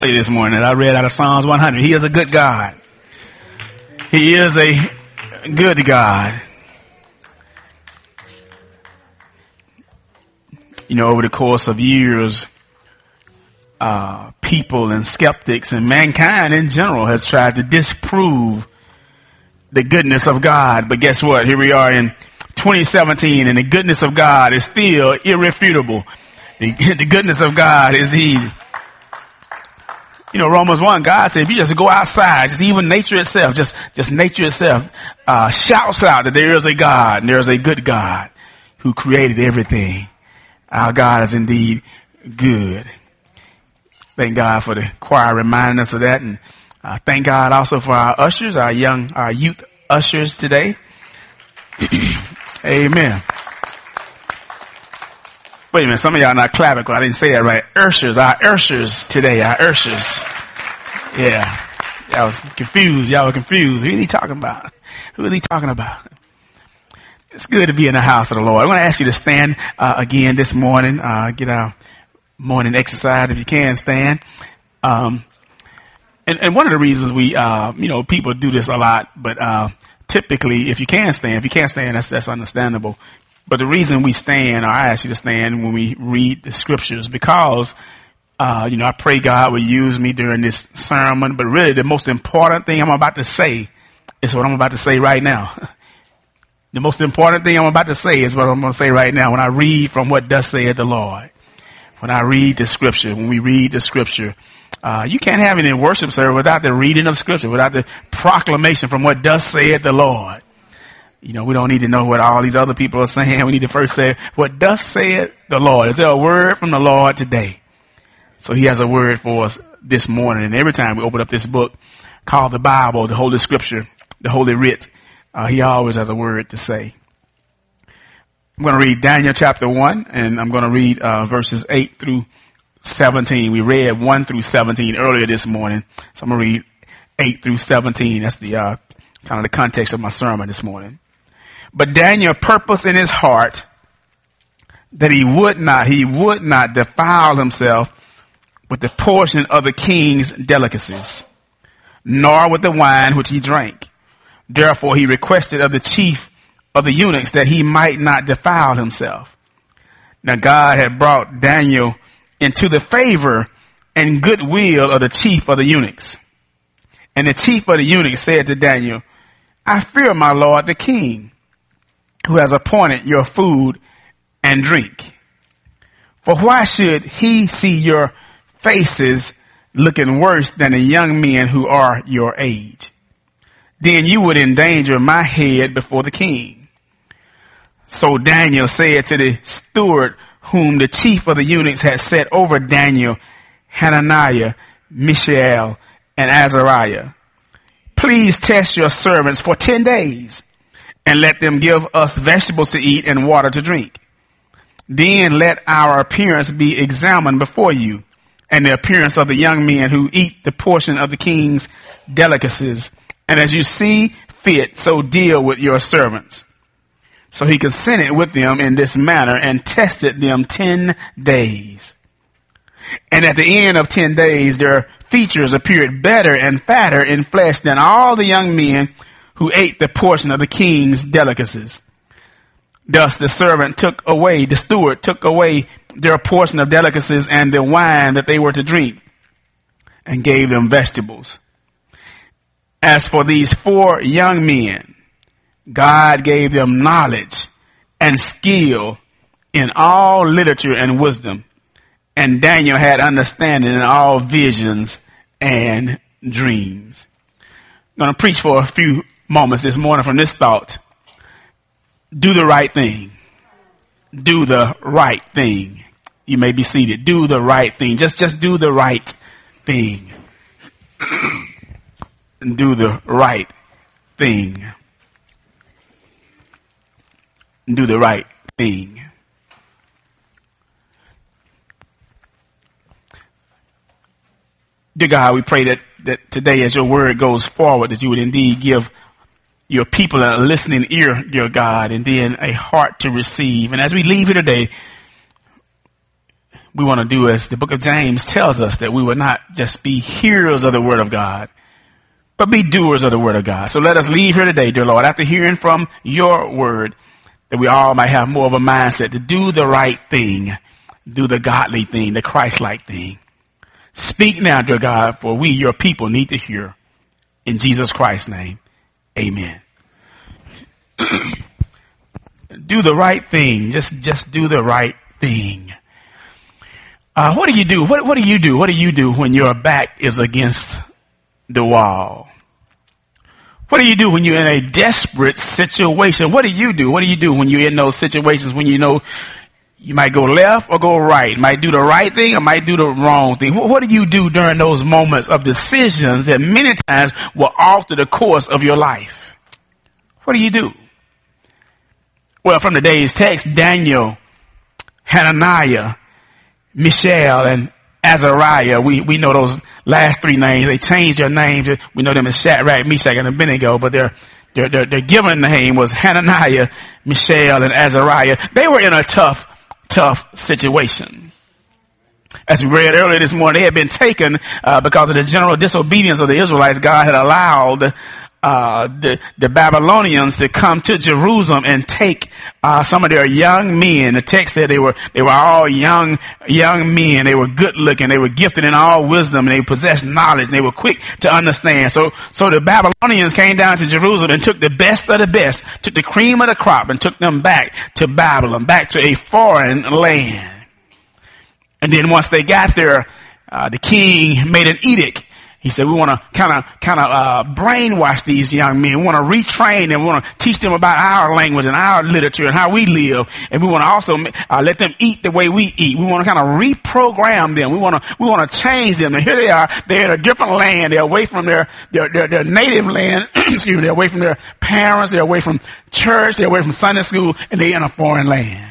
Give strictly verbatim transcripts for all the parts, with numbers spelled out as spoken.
This morning that I read out of Psalms one hundred. He is a good God. He is a good God. You know, over the course of years, uh, people and skeptics and mankind in general has tried to disprove the goodness of God. But guess what? Here we are in twenty seventeen and the goodness of God is still irrefutable. The, the goodness of God is the You know, Romans one, God said, if you just go outside, just even nature itself, just, just nature itself, uh, shouts out that there is a God and there is a good God who created everything. Our God is indeed good. Thank God for the choir reminding us of that. And uh, thank God also for our ushers, our young, our youth ushers today. Amen. Wait a minute, some of y'all not clapping because I didn't say that right. Ushers, our ushers today, our ushers. Yeah. Y'all was confused. Y'all were confused. Who are he talking about? Who is he talking about? It's good to be in the house of the Lord. I'm going to ask you to stand uh, again this morning. Uh, get our morning exercise if you can stand. Um, and, and one of the reasons we, uh, you know, people do this a lot, but uh, typically if you can stand, if you can't stand, that's, that's understandable. But the reason we stand, or I ask you to stand when we read the scriptures, because, uh, you know, I pray God will use me during this sermon. But really the most important thing I'm about to say is what I'm about to say right now. The most important thing I'm about to say is what I'm going to say right now when I read from what thus saith the Lord. When I read the scripture, when we read the scripture, uh, you can't have any worship service without the reading of scripture, without the proclamation from what thus saith the Lord. You know, we don't need to know what all these other people are saying. We need to first say, what thus saith the Lord? Is there a word from the Lord today? So he has a word for us this morning. And every time we open up this book called the Bible, the Holy Scripture, the Holy Writ, uh, he always has a word to say. I'm going to read Daniel chapter one, and I'm going to read uh, verses eight through seventeen. We read one through seventeen earlier this morning. So I'm going to read eight through seventeen. That's the uh, kind of the context of my sermon this morning. But Daniel purposed in his heart that he would not, he would not defile himself with the portion of the king's delicacies, nor with the wine which he drank. Therefore he requested of the chief of the eunuchs that he might not defile himself. Now God had brought Daniel into the favor and goodwill of the chief of the eunuchs. And the chief of the eunuchs said to Daniel, I fear my lord the king, who has appointed your food and drink. For why should he see your faces looking worse than the young men who are your age? Then you would endanger my head before the king. So Daniel said to the steward whom the chief of the eunuchs had set over Daniel, Hananiah, Mishael, and Azariah, please test your servants for ten days. And let them give us vegetables to eat and water to drink. Then let our appearance be examined before you, and the appearance of the young men who eat the portion of the king's delicacies. And as you see fit, so deal with your servants. So he consented with them in this manner and tested them ten days. And at the end of ten days, their features appeared better and fatter in flesh than all the young men who ate the portion of the king's delicacies. Thus the servant took away, the steward took away their portion of delicacies and the wine that they were to drink, and gave them vegetables. As for these four young men, God gave them knowledge and skill in all literature and wisdom, and Daniel had understanding in all visions and dreams. I'm going to preach for a few moments this morning from this thought. Do the right thing. Do the right thing. You may be seated. Do the right thing. Just, just do the right thing. Do the right thing. Do the right thing. Dear God, we pray that, that today as your word goes forward, that you would indeed give your people a listening ear, dear God, and then a heart to receive. And as we leave here today, we want to do as the book of James tells us, that we would not just be hearers of the word of God, but be doers of the word of God. So let us leave here today, dear Lord, after hearing from your word, that we all might have more of a mindset to do the right thing, do the godly thing, the Christ-like thing. Speak now, dear God, for we, your people, need to hear. In Jesus Christ's name, amen. Do the right thing. Just, just do the right thing. Uh, what do you do? What, what do you do? What do you do when your back is against the wall? What do you do when you're in a desperate situation? What do you do? What do you do when you're in those situations when you know you might go left or go right? You might do the right thing or might do the wrong thing. What, what do you do during those moments of decisions that many times will alter the course of your life? What do you do? Well, from today's text, Daniel, Hananiah, Mishael, and Azariah, we, we know those last three names. They changed their names. We know them as Shadrach, Meshach, and Abednego, but their, their, their, their given name was Hananiah, Mishael, and Azariah. They were in a tough, tough situation. As we read earlier this morning, they had been taken uh, because of the general disobedience of the Israelites. God had allowed uh the, the Babylonians to come to Jerusalem and take uh some of their young men. The text said they were they were all young young men. They were good looking. They were gifted in all wisdom, and they possessed knowledge, and they were quick to understand. So so the Babylonians came down to Jerusalem and took the best of the best, took the cream of the crop, and took them back to Babylon, back to a foreign land. And then once they got there, uh the king made an edict. He said, we want to kind of, kind of, uh, brainwash these young men. We want to retrain them. We want to teach them about our language and our literature and how we live. And we want to also, uh, let them eat the way we eat. We want to kind of reprogram them. We want to, we want to change them. And here they are. They're in a different land. They're away from their, their, their, their native land. Excuse me. They're away from their parents. They're away from church. They're away from Sunday school, and they're in a foreign land.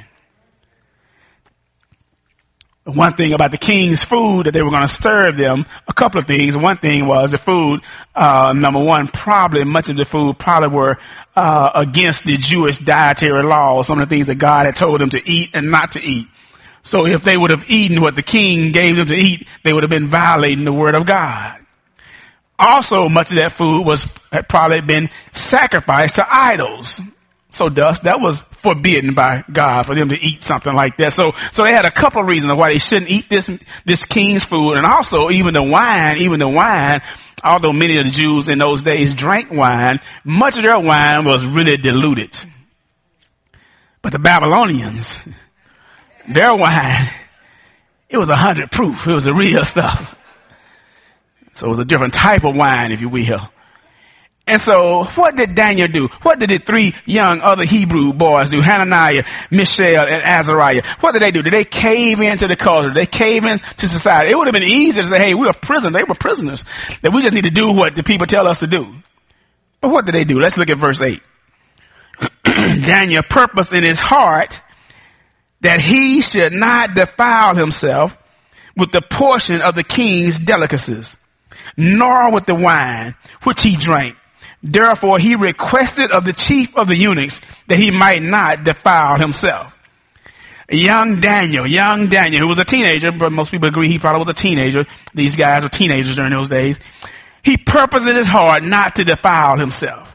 One thing about the king's food that they were going to serve them, a couple of things. One thing was the food, uh, number one, probably much of the food probably were, uh, against the Jewish dietary laws, some of the things that God had told them to eat and not to eat. So if they would have eaten what the king gave them to eat, they would have been violating the word of God. Also, much of that food was, had probably been sacrificed to idols. So thus, that was forbidden by God for them to eat something like that. So, so they had a couple of reasons why they shouldn't eat this, this king's food. And also, even the wine, even the wine, although many of the Jews in those days drank wine, much of their wine was really diluted. But the Babylonians, their wine, it was a hundred proof. It was the real stuff. So it was a different type of wine, if you will. And so what did Daniel do? What did the three young other Hebrew boys do? Hananiah, Mishael, and Azariah. What did they do? Did they cave into the culture? Did they cave into society? It would have been easy to say, hey, we're prisoners. They were prisoners. That we just need to do what the people tell us to do. But what did they do? Let's look at verse eight. Daniel purposed in his heart that he should not defile himself with the portion of the king's delicacies, nor with the wine which he drank. Therefore, he requested of the chief of the eunuchs that he might not defile himself. Young Daniel, young Daniel, who was a teenager, but most people agree he probably was a teenager. These guys were teenagers during those days. He purposed in his heart not to defile himself.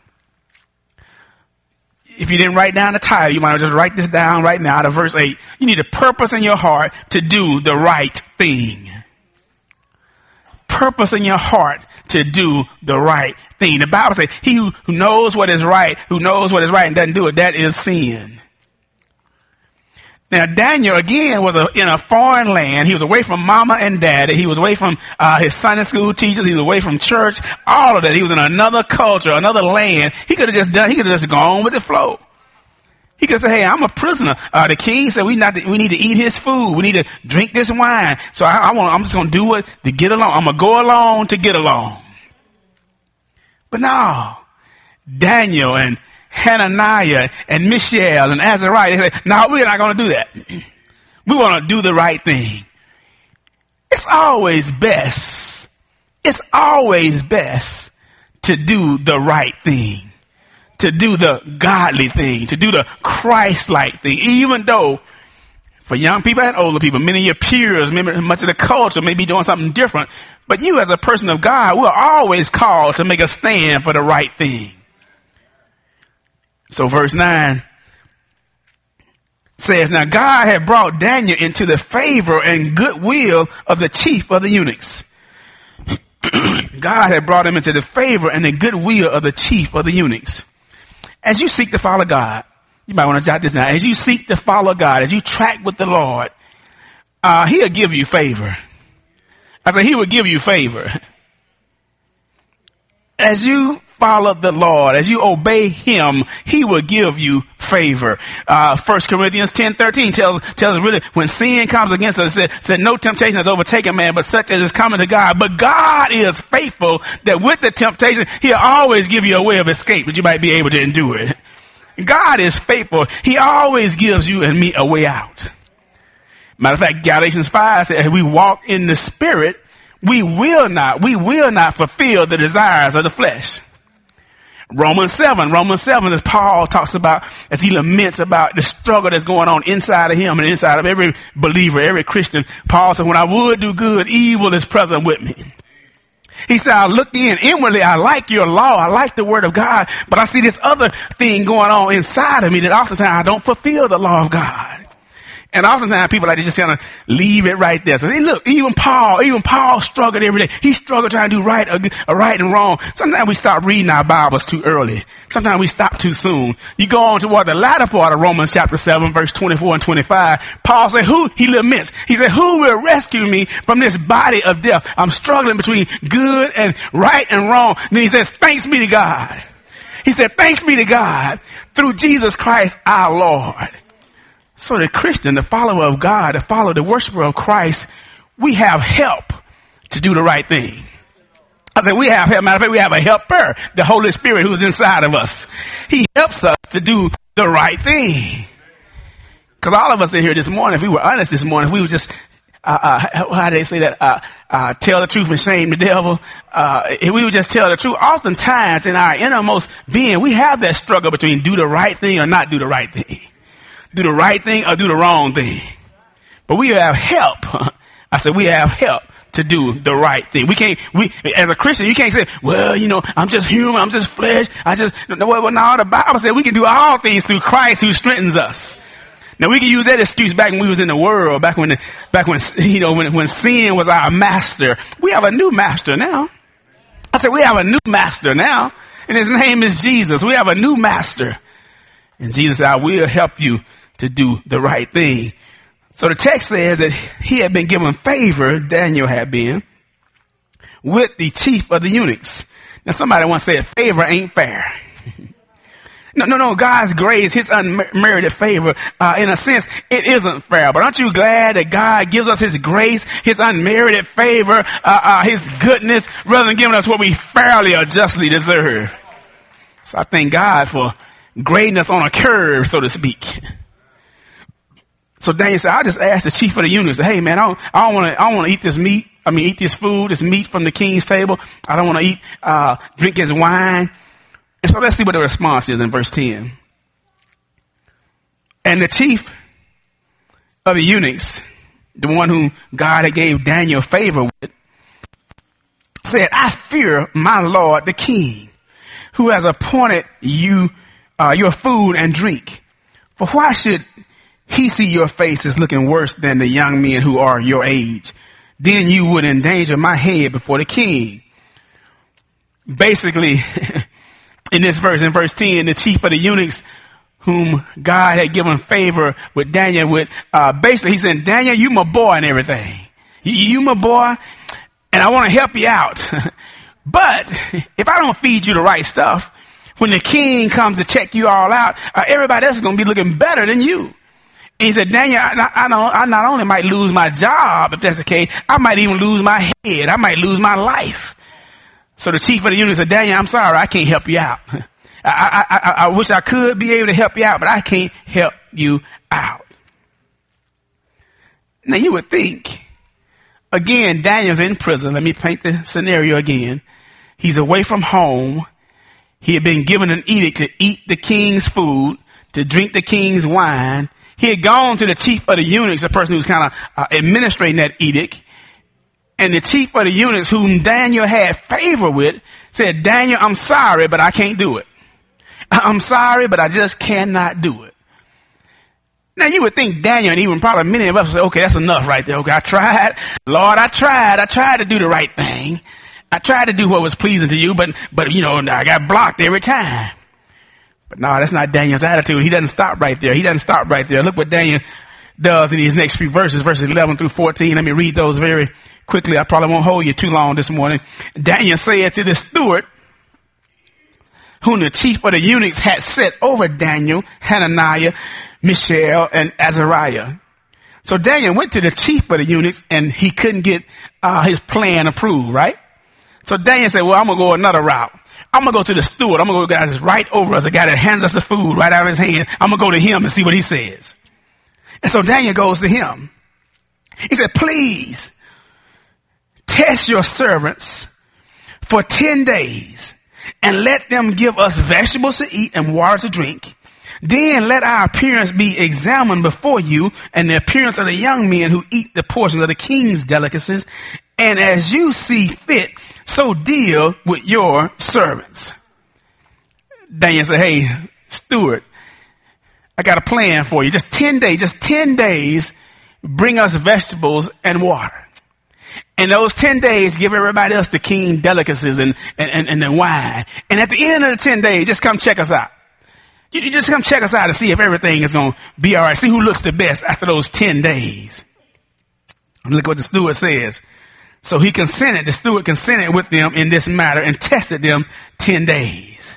If you didn't write down the title, you might just write this down right now out of verse eight. You need a purpose in your heart to do the right thing. Purpose in your heart to do the right thing. The Bible says, he who knows what is right, who knows what is right and doesn't do it, that is sin. Now, Daniel, again, was a, in a foreign land. He was away from mama and daddy. He was away from uh, his Sunday school teachers. He was away from church. All of that. He was in another culture, another land. He could have just done, he could have just gone with the flow. He could say, hey, I'm a prisoner. Uh, the king said we not to, we need to eat his food. We need to drink this wine. So I, I want, I'm just going to do it to get along. I'm going to go along to get along. But no, Daniel and Hananiah and Mishael and Azariah, they say, no, we're not going to do that. We want to do the right thing. It's always best. It's always best to do the right thing. To do the godly thing, to do the Christ-like thing, even though For young people and older people, many of your peers, much of the culture may be doing something different. But you as a person of God, we're always called to make a stand for the right thing. So verse nine says, now God had brought Daniel into the favor and goodwill of the chief of the eunuchs. God had brought him into the favor and the goodwill of the chief of the eunuchs. As you seek to follow God, you might want to jot this down. As you seek to follow God, as you track with the Lord, uh, he'll give you favor. I said he will give you favor. As you follow the Lord, as you obey him, he will give you favor. Uh, First Corinthians ten thirteen tells, tells us really when sin comes against us, it said, said no temptation has overtaken man, but such as is coming to God. But God is faithful that with the temptation, he'll always give you a way of escape that you might be able to endure it. God is faithful. He always gives you and me a way out. Matter of fact, Galatians five says, if we walk in the spirit, we will not, we will not fulfill the desires of the flesh. Romans seven, Romans seven, as Paul talks about, as he laments about the struggle that's going on inside of him and inside of every believer, every Christian. Paul said, when I would do good, evil is present with me. He said, I look in inwardly, I like your law, I like the word of God, but I see this other thing going on inside of me that oftentimes I don't fulfill the law of God. And oftentimes people like to just kind of leave it right there. So hey, look, even Paul, even Paul struggled every day. He struggled trying to do right or, or right and wrong. Sometimes we stop reading our Bibles too early. Sometimes we stop too soon. You go on toward the latter part of Romans chapter seven, verse twenty-four and twenty-five. Paul said, who, he laments. He said, who will rescue me from this body of death? I'm struggling between good and right and wrong. Then he says, thanks be to God. He said, thanks be to God through Jesus Christ our Lord. So the Christian, the follower of God, the follower, the worshiper of Christ, we have help to do the right thing. I said we have help. Matter of fact, we have a helper, the Holy Spirit who is inside of us. He helps us to do the right thing. Because all of us in here this morning, if we were honest this morning, if we would just, uh, uh, how do they say that, uh, uh, tell the truth and shame the devil, uh, if we would just tell the truth, oftentimes in our innermost being, we have that struggle between do the right thing or not do the right thing. Do the right thing or do the wrong thing. But we have help. I said we have help to do the right thing. We can't, we, as a Christian, you can't say, well, you know, I'm just human, I'm just flesh, I just, no, well, no, the Bible said we can do all things through Christ who strengthens us. Now we can use that excuse back when we was in the world, back when, the, back when, you know, when, when sin was our master. We have a new master now. I said we have a new master now, and his name is Jesus. We have a new master. And Jesus said, I will help you to do the right thing. So the text says that he had been given favor, Daniel had been, with the chief of the eunuchs. Now somebody once said favor ain't fair. no, no, no, God's grace, his unmerited favor, uh, in a sense, it isn't fair. But aren't you glad that God gives us his grace, his unmerited favor, uh, uh, his goodness, rather than giving us what we fairly or justly deserve? So I thank God for grading us on a curve, so to speak. So Daniel said, I just asked the chief of the eunuchs, hey man, I don't, I don't want to, I don't want to eat this meat. I mean, eat this food, this meat from the king's table. I don't want to eat, uh, drink his wine. And so let's see what the response is in verse ten. And the chief of the eunuchs, the one whom God had gave Daniel favor with, said, I fear my Lord, the king, who has appointed you, uh, your food and drink. For why should he see your faces looking worse than the young men who are your age? Then you would endanger my head before the king. Basically, in this verse, in verse ten, the chief of the eunuchs, whom God had given favor with Daniel, with uh, basically he said, Daniel, you my boy and everything. You, you my boy, and I want to help you out. But if I don't feed you the right stuff, when the king comes to check you all out, uh, everybody else is going to be looking better than you. And he said, Daniel, I, I, know, I not only might lose my job, if that's the case, I might even lose my head. I might lose my life. So the chief of the eunuchs said, Daniel, I'm sorry, I can't help you out. I, I, I, I wish I could be able to help you out, but I can't help you out. Now you would think, again, Daniel's in prison. Let me paint the scenario again. He's away from home. He had been given an edict to eat the king's food, to drink the king's wine. He had gone to the chief of the eunuchs, the person who was kind of uh, administrating that edict. And the chief of the eunuchs, whom Daniel had favor with, said, Daniel, I'm sorry, but I can't do it. I'm sorry, but I just cannot do it. Now you would think Daniel, and even probably many of us would say, okay, that's enough right there. Okay, I tried. Lord, I tried. I tried to do the right thing. I tried to do what was pleasing to you, but, but, you know, I got blocked every time. But no, that's not Daniel's attitude. He doesn't stop right there. He doesn't stop right there. Look what Daniel does in these next few verses, verses eleven through fourteen. Let me read those very quickly. I probably won't hold you too long this morning. Daniel said to the steward, whom the chief of the eunuchs had set over Daniel, Hananiah, Mishael, and Azariah. So Daniel went to the chief of the eunuchs, and he couldn't get uh, his plan approved, right? So Daniel said, well, I'm going to go another route. I'm going to go to the steward. I'm going to go to the guy that's right over us, the guy that hands us the food right out of his hand. I'm going to go to him and see what he says. And so Daniel goes to him. He said, please test your servants for ten days and let them give us vegetables to eat and water to drink. Then let our appearance be examined before you and the appearance of the young men who eat the portions of the king's delicacies. And as you see fit, so deal with your servants. Daniel said, hey, steward, I got a plan for you. Just ten days, just ten days, bring us vegetables and water. And those ten days, give everybody else the king delicacies and, and, and, and the wine. And at the end of the ten days, just come check us out. You, you just come check us out and see if everything is going to be all right. See who looks the best after those ten days. Look what the steward says. So he consented, the steward consented with them in this matter and tested them ten days.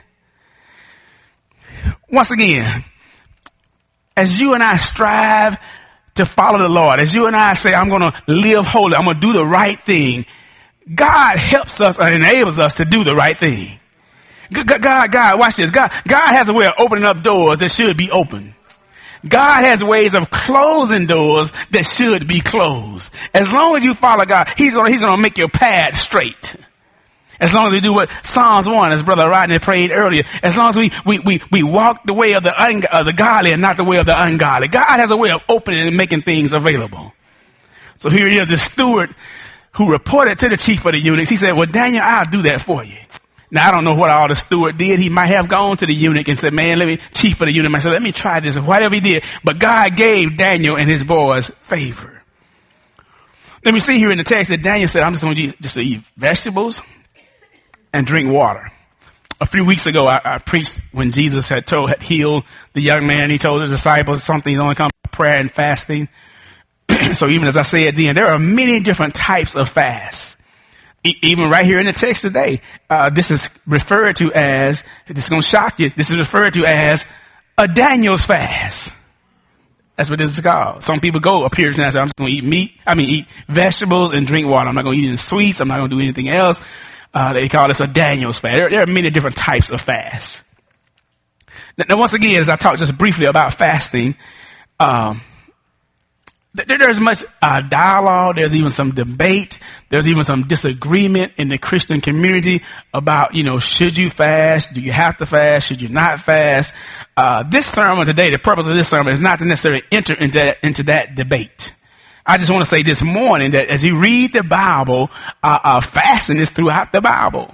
Once again, as you and I strive to follow the Lord, as you and I say, I'm going to live holy, I'm going to do the right thing, God helps us and enables us to do the right thing. God, God, God, watch this. God, God has a way of opening up doors that should be open. God has ways of closing doors that should be closed. As long as you follow God, He's gonna, He's gonna make your path straight. As long as we do what Psalms one, as Brother Rodney prayed earlier, as long as we, we, we, we walk the way of the, un, of the godly and not the way of the ungodly. God has a way of opening and making things available. So here it is, the steward who reported to the chief of the eunuchs. He said, well, Daniel, I'll do that for you. Now, I don't know what all the steward did. He might have gone to the eunuch and said, man, let me, chief of the eunuch, I said, let me try this, whatever he did. But God gave Daniel and his boys favor. Let me see here in the text that Daniel said, I'm just going to eat, just eat vegetables and drink water. A few weeks ago, I, I preached when Jesus had told, had healed the young man. He told the disciples something, he's only come to prayer and fasting. So even as I said then, there are many different types of fasts. Even right here in the text today, uh, this is referred to as, this is going to shock you, this is referred to as a Daniel's fast. That's what this is called. Some people go up here and say, I'm just going to eat meat, I mean eat vegetables and drink water. I'm not going to eat any sweets, I'm not going to do anything else. Uh, they call this a Daniel's fast. There, there are many different types of fasts. Now, now once again, as I talked just briefly about fasting, um, there's much uh, dialogue. There's even some debate. There's even some disagreement in the Christian community about, you know, should you fast? Do you have to fast? Should you not fast? Uh, this sermon today, the purpose of this sermon is not to necessarily enter into that, into that debate. I just want to say this morning that as you read the Bible, uh, uh, fasting is throughout the Bible.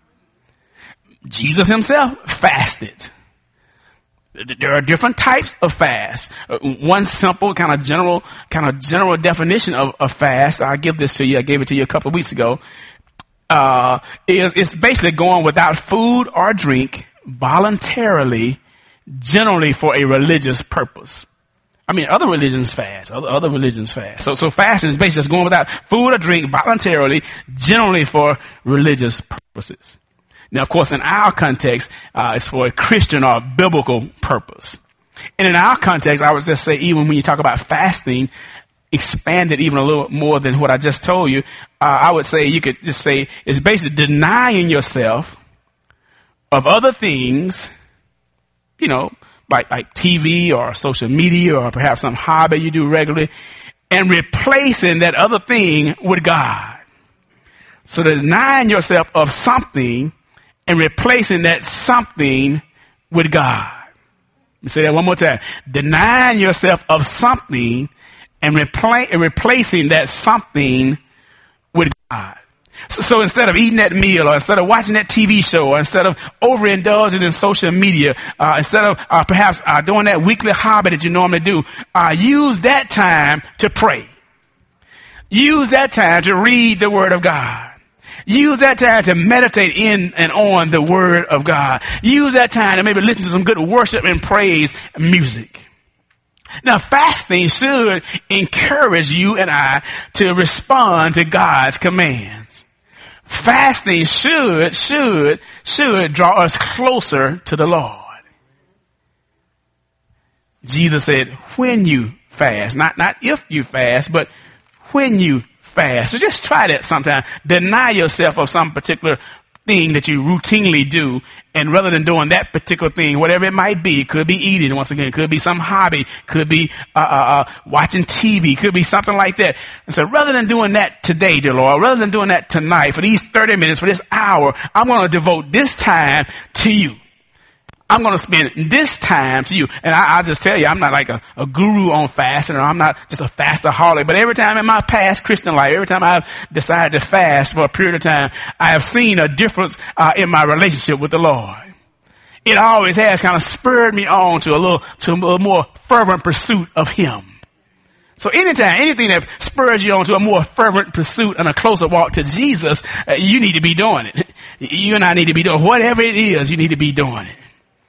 Jesus himself fasted. There are different types of fast. One simple kind of general, kind of general definition of a fast. I'll give this to you. I gave it to you a couple of weeks ago. Uh, is, it's basically going without food or drink voluntarily, generally for a religious purpose. I mean, other religions fast, other, other religions fast. So, so fasting is basically just going without food or drink voluntarily, generally for religious purposes. Now, of course, in our context, uh, it's for a Christian or biblical purpose. And in our context, I would just say, even when you talk about fasting, expanded even a little more than what I just told you, uh, I would say you could just say it's basically denying yourself of other things, you know, like, like T V or social media or perhaps some hobby you do regularly, and replacing that other thing with God. So denying yourself of something and replacing that something with God. me say that one more time. Denying yourself of something and repla- replacing that something with God. So, so instead of eating that meal, or instead of watching that T V show, or instead of overindulging in social media, uh, instead of uh, perhaps uh, doing that weekly hobby that you normally do, uh, use that time to pray. Use that time to read the Word of God. Use that time to meditate in and on the Word of God. Use that time to maybe listen to some good worship and praise music. Now, fasting should encourage you and I to respond to God's commands. Fasting should, should, should draw us closer to the Lord. Jesus said, when you fast, not, not if you fast, but when you fast. So just try that sometime. Deny yourself of some particular thing that you routinely do, and rather than doing that particular thing, whatever it might be, it could be eating, once again, it could be some hobby, could be uh, uh, uh watching T V, could be something like that. And so rather than doing that today, dear Lord, rather than doing that tonight, for these thirty minutes, for this hour, I'm going to devote this time to you. I'm going to spend this time to you. And I, I'll just tell you, I'm not like a, a guru on fasting, or I'm not just a fastaholic. But every time in my past Christian life, every time I've decided to fast for a period of time, I have seen a difference uh, in my relationship with the Lord. It always has kind of spurred me on to a little, to a little more fervent pursuit of Him. So anytime, anything that spurs you on to a more fervent pursuit and a closer walk to Jesus, uh, you need to be doing it. You and I need to be doing whatever it is, you need to be doing it.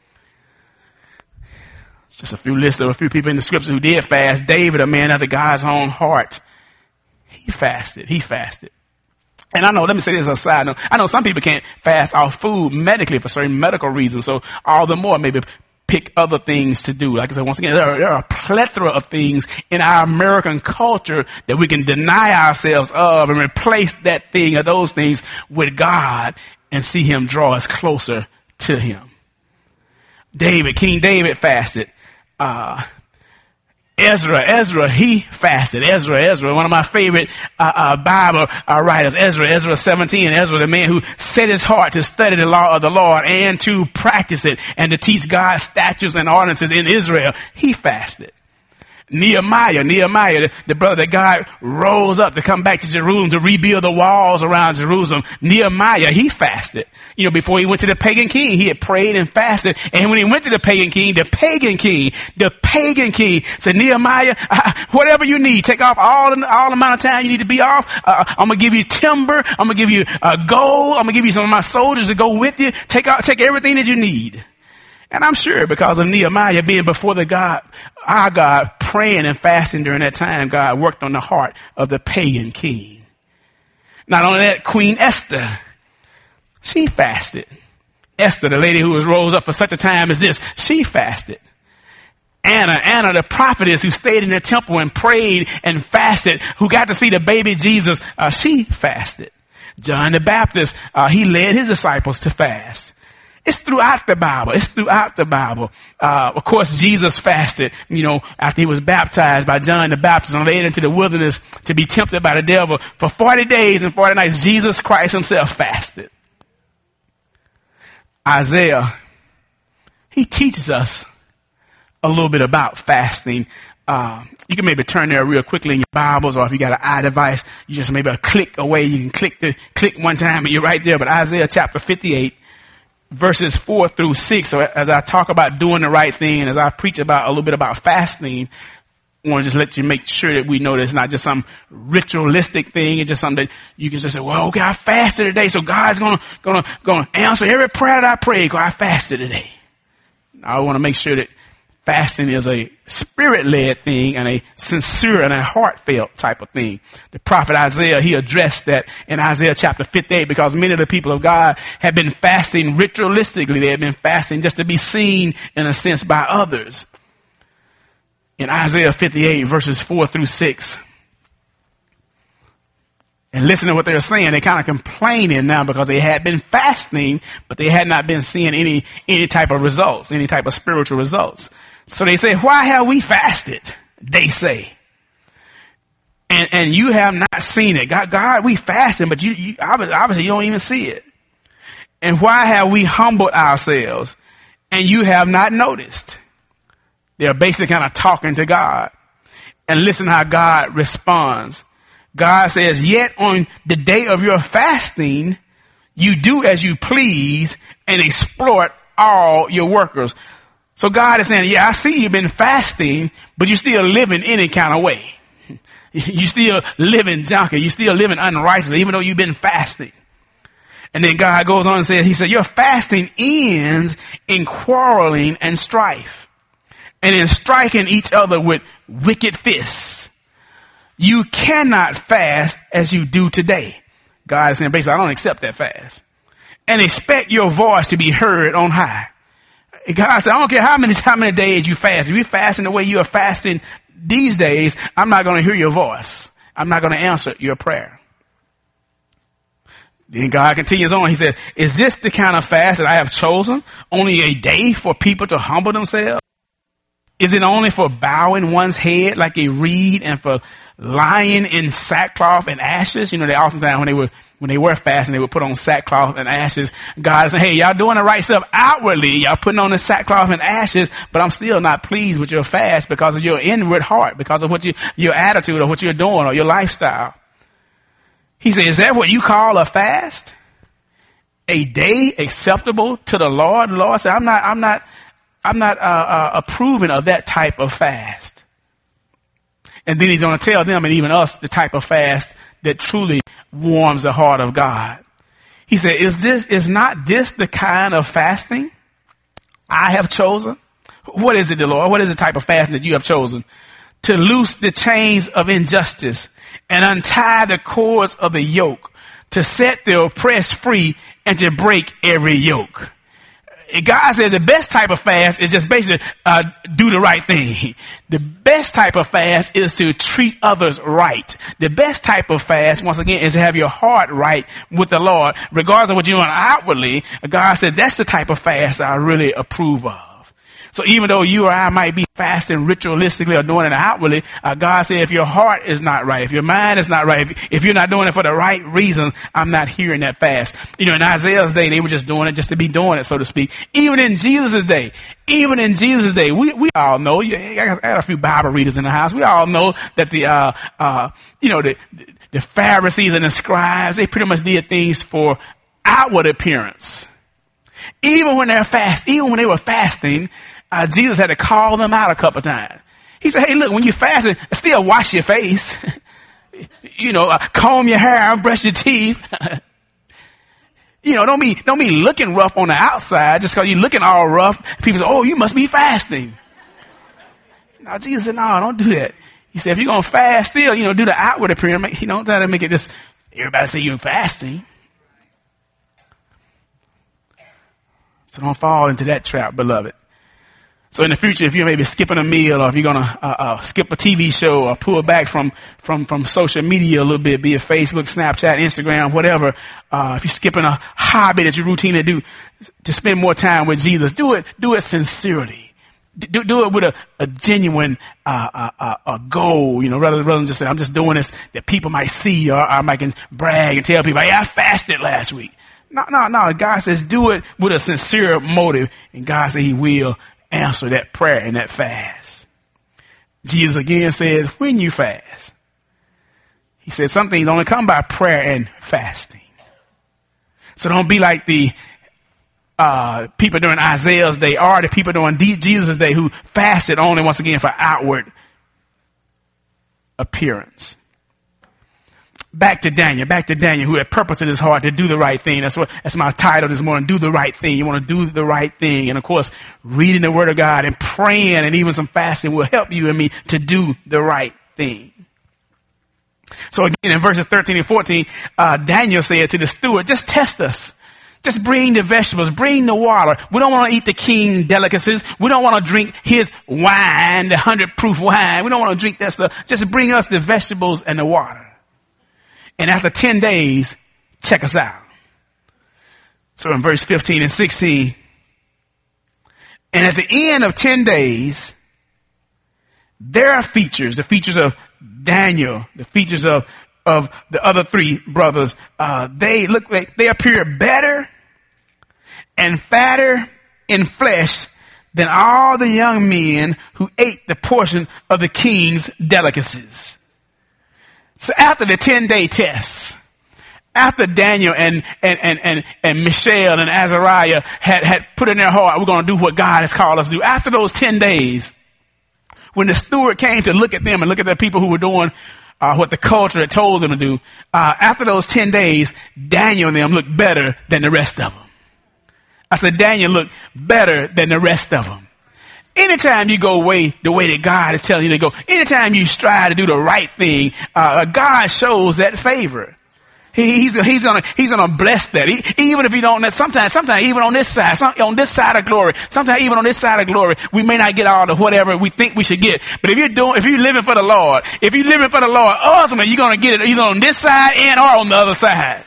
Just a few lists of a few people in the scripture who did fast. David, a man after God's own heart, he fasted. He fasted. And I know, let me say this as a side note. I know some people can't fast off food medically for certain medical reasons. So all the more maybe pick other things to do. Like I said, once again, there are, there are a plethora of things in our American culture that we can deny ourselves of and replace that thing or those things with God and see Him draw us closer to Him. David, King David fasted. Uh, Ezra, Ezra, he fasted. Ezra, Ezra, one of my favorite uh, uh, Bible uh, writers. Ezra, Ezra seventeen. Ezra, the man who set his heart to study the law of the Lord and to practice it and to teach God's statutes and ordinances in Israel. He fasted. Nehemiah, Nehemiah, the, the brother that God rose up to come back to Jerusalem to rebuild the walls around Jerusalem. Nehemiah, he fasted. You know, before he went to the pagan king, he had prayed and fasted. And when he went to the pagan king, the pagan king, the pagan king said, Nehemiah, uh, whatever you need, take off all the, all the amount of time you need to be off. Uh, I'm going to give you timber. I'm going to give you uh, gold. I'm going to give you some of my soldiers to go with you. Take out, take everything that you need. And I'm sure because of Nehemiah being before the God, our God, praying and fasting during that time, God worked on the heart of the pagan king. Not only that, Queen Esther, she fasted. Esther, the lady who was rose up for such a time as this, she fasted. Anna, Anna, the prophetess who stayed in the temple and prayed and fasted, who got to see the baby Jesus, uh, she fasted. John the Baptist, uh, he led his disciples to fast. It's throughout the Bible. It's throughout the Bible. Uh, of course, Jesus fasted, you know, after he was baptized by John the Baptist and led into the wilderness to be tempted by the devil. For forty days and forty nights, Jesus Christ himself fasted. Isaiah, he teaches us a little bit about fasting. Uh, you can maybe turn there real quickly in your Bibles, or if you got an iDevice, you just maybe a click away. You can click the click one time and you're right there. But Isaiah chapter fifty-eight. Verses four through six. So as I talk about doing the right thing, and as I preach about a little bit about fasting, I want to just let you make sure that we know that it's not just some ritualistic thing. It's just something that you can just say, well, okay, I fasted today, so God's gonna, gonna, gonna answer every prayer that I prayed because I fasted today. I want to make sure that fasting is a spirit-led thing and a sincere and a heartfelt type of thing. The prophet Isaiah, he addressed that in Isaiah chapter fifty-eight because many of the people of God have been fasting ritualistically. They have been fasting just to be seen in a sense by others. In Isaiah fifty-eight verses four through six. And listen to what they're saying. They're kind of complaining now because they had been fasting, but they had not been seeing any, any type of results, any type of spiritual results. So they say, why have we fasted? They say. And, and you have not seen it. God, God, we fasting, but you, you, obviously you don't even see it. And why have we humbled ourselves and you have not noticed? They're basically kind of talking to God. And listen how God responds. God says, yet on the day of your fasting, you do as you please and exploit all your workers. So God is saying, yeah, I see you've been fasting, but you're still living any kind of way. You still living junky. You still living unrighteously, even though you've been fasting. And then God goes on and says, he said, your fasting ends in quarreling and strife and in striking each other with wicked fists. You cannot fast as you do today. God is saying, basically, I don't accept that fast. And expect your voice to be heard on high. God said, I don't care how many, how many days you fast. If you're fasting the way you are fasting these days, I'm not going to hear your voice. I'm not going to answer your prayer. Then God continues on. He said, is this the kind of fast that I have chosen? Only a day for people to humble themselves? Is it only for bowing one's head like a reed and for lying in sackcloth and ashes? You know, they oftentimes when they were, when they were fasting, they would put on sackcloth and ashes. God said, hey, y'all doing the right stuff outwardly. Y'all putting on the sackcloth and ashes, but I'm still not pleased with your fast because of your inward heart, because of what you, your attitude or what you're doing or your lifestyle. He said, is that what you call a fast? A day acceptable to the Lord? The Lord said, I'm not, I'm not, I'm not uh, uh, approving of that type of fast. And then he's going to tell them and even us the type of fast that truly warms the heart of God. He said, is this, is not this the kind of fasting I have chosen? What is it, the Lord? What is the type of fasting that you have chosen? To loose the chains of injustice and untie the cords of the yoke, to set the oppressed free and to break every yoke. God said the best type of fast is just basically uh, do the right thing. The best type of fast is to treat others right. The best type of fast, once again, is to have your heart right with the Lord. Regardless of what you're doing outwardly, God said that's the type of fast I really approve of. So even though you or I might be fasting ritualistically or doing it outwardly, uh, God said if your heart is not right, if your mind is not right, if, if you're not doing it for the right reason, I'm not hearing that fast. You know, in Isaiah's day, they were just doing it just to be doing it, so to speak. Even in Jesus' day, even in Jesus' day, we, we all know, I got a few Bible readers in the house, we all know that the, uh, uh, you know, the, the Pharisees and the scribes, they pretty much did things for outward appearance. Even when they're fast, even when they were fasting, Uh, Jesus had to call them out a couple times. He said, hey, look, when you're fasting, still wash your face. you know, uh, comb your hair, brush your teeth. you know, don't be, don't be looking rough on the outside just because you're looking all rough. People say, oh, you must be fasting. Now, Jesus said, no, don't do that. He said, if you're going to fast still, you know, do the outward appearance. You know, try to make it just, everybody say you're fasting. So don't fall into that trap, beloved. So in the future, if you're maybe skipping a meal or if you're going to uh, uh, skip a T V show or pull back from, from, from social media a little bit, be it Facebook, Snapchat, Instagram, whatever, uh, if you're skipping a hobby that you routinely do to spend more time with Jesus, do it, do it sincerely. Do, do it with a, a genuine, uh, uh, uh, a goal, you know, rather, rather than just say, I'm just doing this that people might see or, or I can brag and tell people, hey, I fasted last week. No, no, no. God says do it with a sincere motive, and God said he will answer that prayer and that fast. Jesus again says, when you fast, he said some things only come by prayer and fasting. So don't be like the uh people during Isaiah's day or the people during Jesus' day who fasted only once again for outward appearance. Back to Daniel, back to Daniel, who had purpose in his heart to do the right thing. That's what, that's my title this morning, do the right thing. You want to do the right thing. And of course, reading the word of God and praying and even some fasting will help you and me to do the right thing. So again, in verses thirteen and fourteen, uh, Daniel said to the steward, just test us. Just bring the vegetables, bring the water. We don't want to eat the king delicacies. We don't want to drink his wine, the hundred proof wine. We don't want to drink that stuff. Just bring us the vegetables and the water. And after ten days, check us out. So in verse fifteen and sixteen, and at the end of ten days, their features, the features of Daniel, the features of, of the other three brothers, uh, they look like they appear better and fatter in flesh than all the young men who ate the portion of the king's delicacies. So after the ten day test, after Daniel and, and, and, and, and Mishael and Azariah had, had put in their heart, we're going to do what God has called us to do. After those ten days, when the steward came to look at them and look at the people who were doing uh, what the culture had told them to do, uh, after those ten days, Daniel and them looked better than the rest of them. I said, Daniel looked better than the rest of them. Anytime you go way the way that God is telling you to go, anytime you strive to do the right thing, uh, God shows that favor. He, he's, he's gonna, he's gonna bless that. He, even if you don't, sometimes, sometimes even on this side, some, on this side of glory, sometimes even on this side of glory, we may not get all the whatever we think we should get. But if you're doing, if you're living for the Lord, if you're living for the Lord, ultimately you're gonna get it either on this side and or on the other side.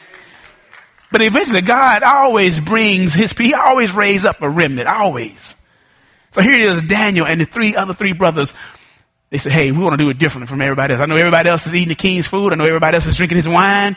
But eventually God always brings his people. He always raises up a remnant, always. So here it is, Daniel and the three other three brothers. They said, hey, we want to do it differently from everybody else. I know everybody else is eating the king's food. I know everybody else is drinking his wine.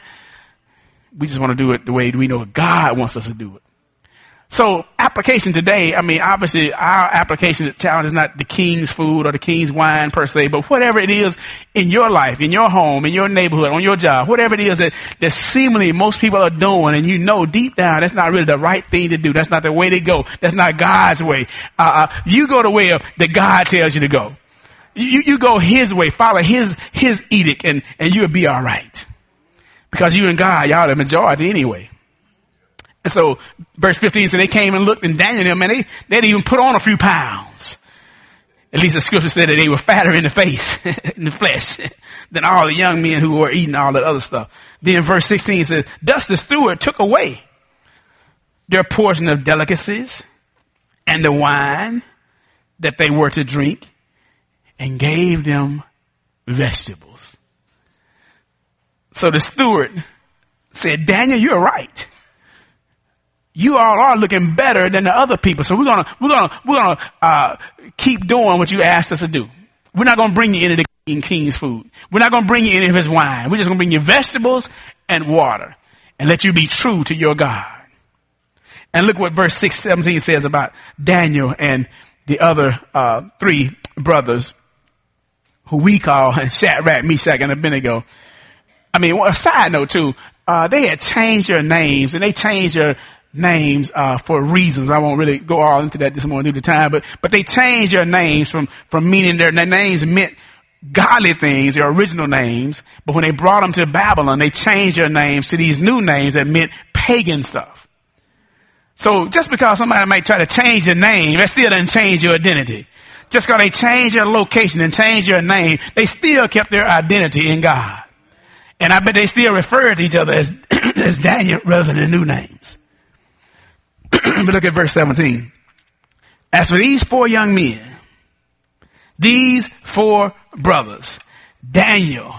We just want to do it the way we know God wants us to do it. So application today, I mean, obviously our application challenge is not the king's food or the king's wine per se, but whatever it is in your life, in your home, in your neighborhood, on your job, whatever it is that, that seemingly most people are doing and you know deep down that's not really the right thing to do. That's not the way to go. That's not God's way. Uh, uh you go the way of that God tells you to go. You, you go his way, follow his, his edict and, and you'll be all right. Because you and God, y'all the majority anyway. And so verse fifteen said they came and looked and Daniel and them, and they, they'd even put on a few pounds. At least the scripture said that they were fatter in the face, in the flesh, than all the young men who were eating all that other stuff. Then verse sixteen says, thus the steward took away their portion of delicacies and the wine that they were to drink and gave them vegetables. So the steward said, Daniel, you're right. You all are looking better than the other people. So we're going to, we're going to, we're going to, uh, keep doing what you asked us to do. We're not going to bring you into the king, king's food. We're not going to bring you any of his wine. We're just going to bring you vegetables and water and let you be true to your God. And look what verse six seventeen says about Daniel and the other, uh, three brothers who we call Shadrach, Meshach, and Abednego. I mean, a side note too, uh, they had changed their names and they changed their names, uh, for reasons. I won't really go all into that this morning due to time, but, but they changed their names from, from meaning their, their names meant godly things, their original names. But when they brought them to Babylon, they changed their names to these new names that meant pagan stuff. So just because somebody might try to change your name, that still doesn't change your identity. Just because they changed your location and changed your name, they still kept their identity in God. And I bet they still refer to each other as, as Daniel rather than new names. But look at verse seventeen. As for these four young men, these four brothers, Daniel,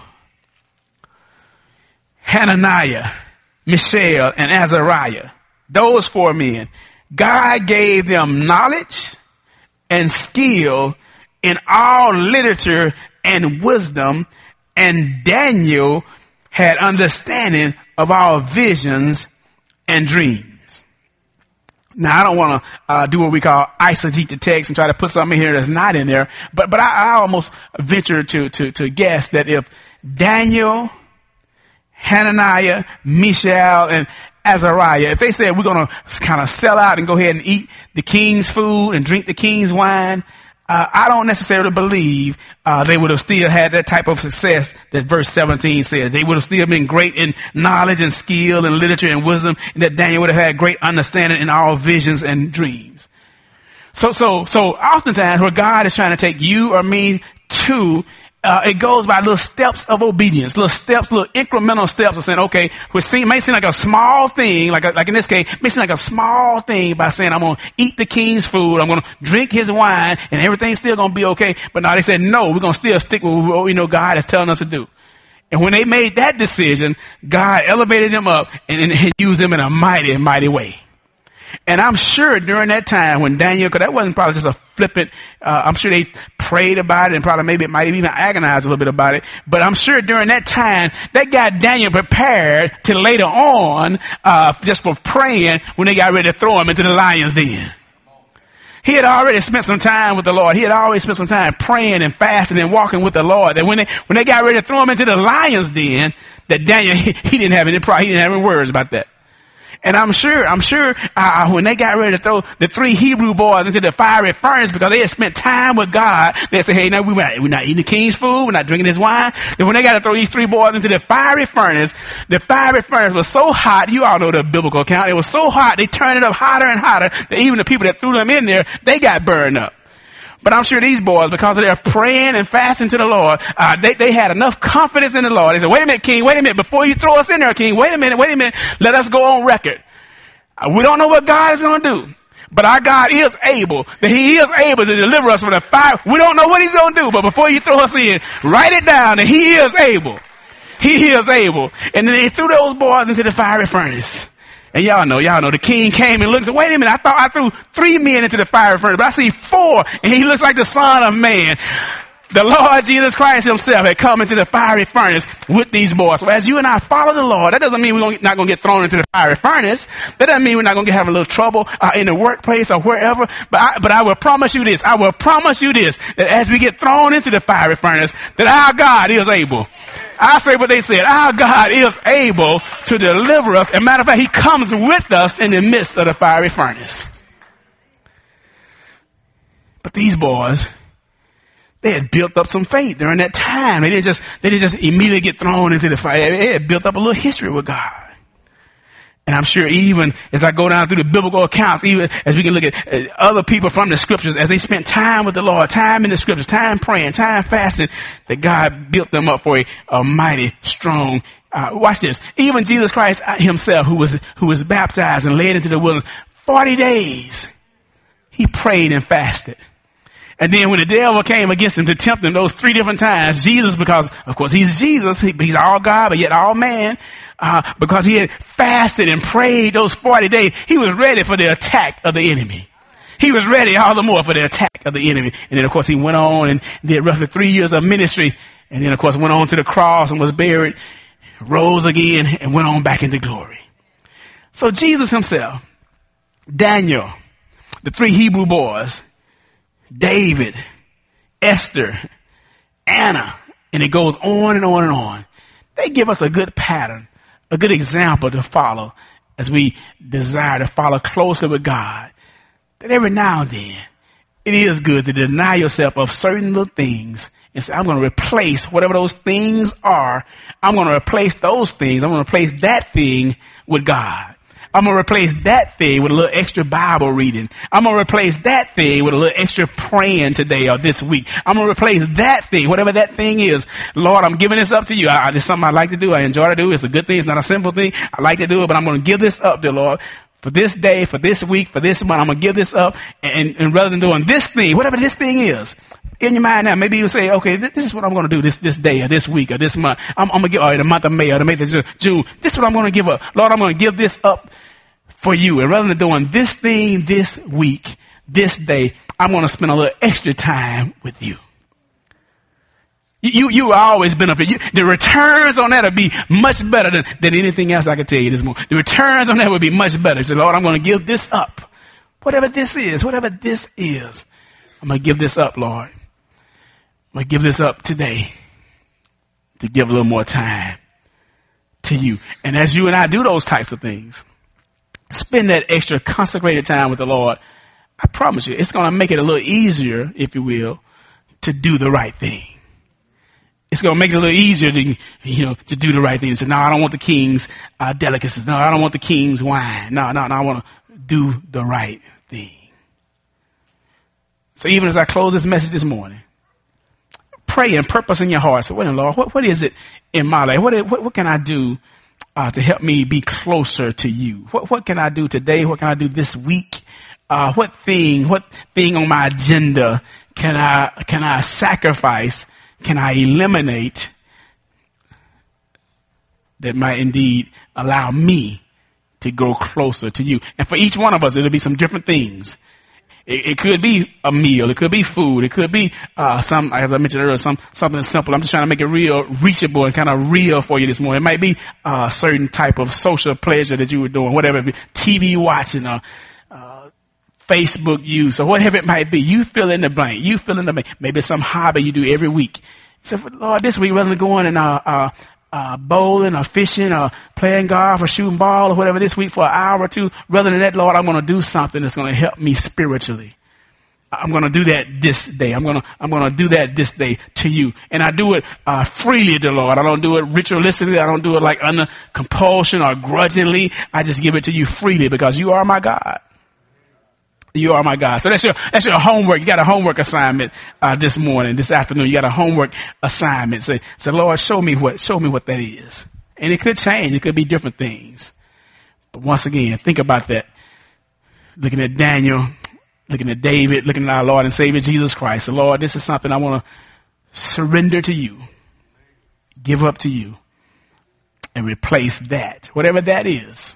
Hananiah, Mishael, and Azariah, those four men, God gave them knowledge and skill in all literature and wisdom, and Daniel had understanding of all visions and dreams. Now, I don't want to uh, do what we call eisegete the text and try to put something in here that's not in there, but but I, I almost venture to, to, to guess that if Daniel, Hananiah, Mishael, and Azariah, if they said we're going to kind of sell out and go ahead and eat the king's food and drink the king's wine, Uh, I don't necessarily believe uh, they would have still had that type of success that verse seventeen says. They would have still been great in knowledge and skill and literature and wisdom, and that Daniel would have had great understanding in all visions and dreams. So, so, so oftentimes where God is trying to take you or me to, uh, it goes by little steps of obedience, little steps, little incremental steps of saying, okay, which seem, may seem like a small thing, like, a, like in this case, may seem like a small thing by saying, I'm going to eat the king's food, I'm going to drink his wine, and everything's still going to be okay. But now they said, no, we're going to still stick with what we know God is telling us to do. And when they made that decision, God elevated them up and, and used them in a mighty, mighty way. And I'm sure during that time when Daniel, because that wasn't probably just a flippant, uh, I'm sure they prayed about it and probably maybe it might have even agonized a little bit about it. But I'm sure during that time, that got Daniel prepared to later on, uh, just for praying when they got ready to throw him into the lion's den. He had already spent some time with the Lord. He had always spent some time praying and fasting and walking with the Lord. That when they, when they got ready to throw him into the lion's den, that Daniel, he, he didn't have any problem. He didn't have any words about that. And I'm sure, I'm sure, uh, when they got ready to throw the three Hebrew boys into the fiery furnace because they had spent time with God, they said, hey, no, we're not, we're not eating the king's food. We're not drinking his wine. Then when they got to throw these three boys into the fiery furnace, the fiery furnace was so hot. You all know the biblical account. It was so hot. They turned it up hotter and hotter that even the people that threw them in there, they got burned up. But I'm sure these boys, because of their praying and fasting to the Lord, uh, they, they had enough confidence in the Lord. They said, wait a minute, King, wait a minute. Before you throw us in there, King, wait a minute, wait a minute. Let us go on record. Uh, we don't know what God is going to do, but our God is able, that he is able to deliver us from the fire. We don't know what he's going to do, but before you throw us in, write it down that he is able. He is able. And then they threw those boys into the fiery furnace. And y'all know, y'all know, the king came and looked and said, wait a minute, I thought I threw three men into the fire furnace, but I see four, and he looks like the Son of Man. The Lord Jesus Christ himself had come into the fiery furnace with these boys. So as you and I follow the Lord, that doesn't mean we're not going to get thrown into the fiery furnace. That doesn't mean we're not going to have a little trouble uh, in the workplace or wherever. But I, but I will promise you this. I will promise you this, that as we get thrown into the fiery furnace, that our God is able. I say what they said. Our God is able to deliver us. As a matter of fact, he comes with us in the midst of the fiery furnace. But these boys, they had built up some faith during that time. They didn't just, they didn't just immediately get thrown into the fire. They had built up a little history with God. And I'm sure even as I go down through the biblical accounts, even as we can look at uh, other people from the scriptures, as they spent time with the Lord, time in the scriptures, time praying, time fasting, that God built them up for a, a mighty, strong, uh, watch this. Even Jesus Christ himself, who was, who was baptized and led into the wilderness, forty days, he prayed and fasted. And then when the devil came against him to tempt him those three different times, Jesus, because of course he's Jesus, he, he's all God, but yet all man, uh, because he had fasted and prayed those forty days, he was ready for the attack of the enemy. He was ready all the more for the attack of the enemy. And then of course he went on and did roughly three years of ministry. And then of course went on to the cross and was buried, rose again and went on back into glory. So Jesus himself, Daniel, the three Hebrew boys, David, Esther, Anna, and it goes on and on and on. They give us a good pattern, a good example to follow as we desire to follow closely with God. That every now and then, it is good to deny yourself of certain little things and say, I'm going to replace whatever those things are. I'm going to replace those things. I'm going to replace that thing with God. I'm going to replace that thing with a little extra Bible reading. I'm going to replace that thing with a little extra praying today or this week. I'm going to replace that thing, whatever that thing is. Lord, I'm giving this up to you. I, I, it's something I like to do. I enjoy to do. It's a good thing. It's not a simple thing. I like to do it, but I'm going to give this up, dear Lord, for this day, for this week, for this month. I'm going to give this up. And, and rather than doing this thing, whatever this thing is, in your mind now, maybe you say, okay, this, this is what I'm going to do this, this day or this week or this month. I'm, I'm going to give, or the month of May or the May of June. This is what I'm going to give up. Lord, I'm going to give this up for you. And rather than doing this thing this week, this day, I'm going to spend a little extra time with you. You, you always benefit. You, the returns on that would be much better than, than anything else I can tell you this morning. The returns on that would be much better. Say, Lord, I'm going to give this up. Whatever this is, whatever this is, I'm going to give this up, Lord. I'm going to give this up today to give a little more time to you. And as you and I do those types of things, spend that extra consecrated time with the Lord, I promise you, it's going to make it a little easier, if you will, to do the right thing. It's going to make it a little easier to, you know, to do the right thing. So, no, I don't want the king's uh, delicacies. No, I don't want the king's wine. No, no, no, I want to do the right thing. So even as I close this message this morning, pray and purpose in your heart. So, wait a minute, Lord, what, what is it in my life? What, what, what can I do Uh, to help me be closer to you? What, what can I do today? What can I do this week? Uh, what thing, what thing on my agenda can I, can I sacrifice? Can I eliminate that might indeed allow me to go closer to you? And for each one of us, it'll be some different things. It, it could be a meal. It could be food. It could be, uh, some, as I mentioned earlier, some, something simple. I'm just trying to make it real, reachable and kind of real for you this morning. It might be a certain type of social pleasure that you were doing, whatever, T V watching or, uh, Facebook use, or whatever it might be. You fill in the blank. You fill in the blank. Maybe it's some hobby you do every week. You say, Lord, this week rather than going and uh, uh, uh, bowling or fishing or playing golf or shooting ball or whatever this week for an hour or two, rather than that, Lord, I'm going to do something that's going to help me spiritually. I'm going to do that this day. I'm going to, I'm going to do that this day to you. And I do it, uh, freely to the Lord. I don't do it ritualistically. I don't do it like under compulsion or grudgingly. I just give it to you freely because you are my God. You are my God. So that's your, that's your homework. You got a homework assignment, uh, this morning, this afternoon. You got a homework assignment. Say, say, Lord, show me what, show me what that is. And it could change. It could be different things. But once again, think about that. Looking at Daniel, looking at David, looking at our Lord and Savior Jesus Christ. So Lord, this is something I want to surrender to you, give up to you, and replace that, whatever that is,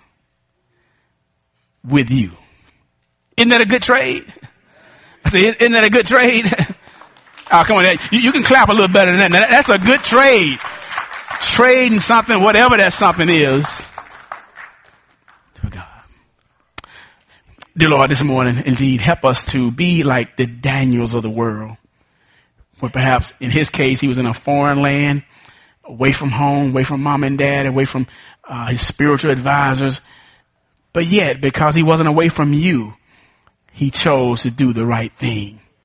with you. Isn't that a good trade? I say, isn't that a good trade? Oh, come on. You, you can clap a little better than that. Now, that's a good trade. Trading something, whatever that something is, to God. Dear Lord, this morning, indeed, help us to be like the Daniels of the world. Where perhaps in his case, he was in a foreign land, away from home, away from mom and dad, away from uh, his spiritual advisors. But yet, because he wasn't away from you, he chose to do the right thing.